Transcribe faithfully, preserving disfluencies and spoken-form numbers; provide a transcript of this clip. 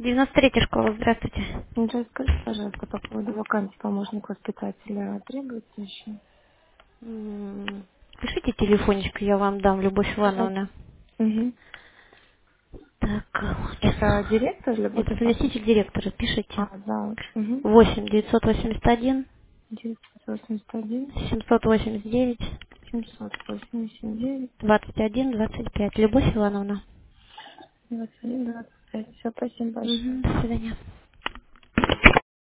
девяносто третья школа, здравствуйте. Ну, расскажите, пожалуйста, по поводу вакансии помощник воспитателя. Требуется еще? М, Пишите телефончик, я вам дам, Любовь Хорошо. Ивановна. Угу. Так, сейчас. Это директор Любовь Это Ивановна? заместитель директора, пишите. А, завуч. Угу. восемь девятьсот восемьдесят один девятьсот восемьдесят один семьсот восемьдесят девять семьсот восемьдесят девять двадцать один двадцать пять. Любовь Ивановна. двадцать один двадцать пять. Все, спасибо большое. Мгм, до свидания.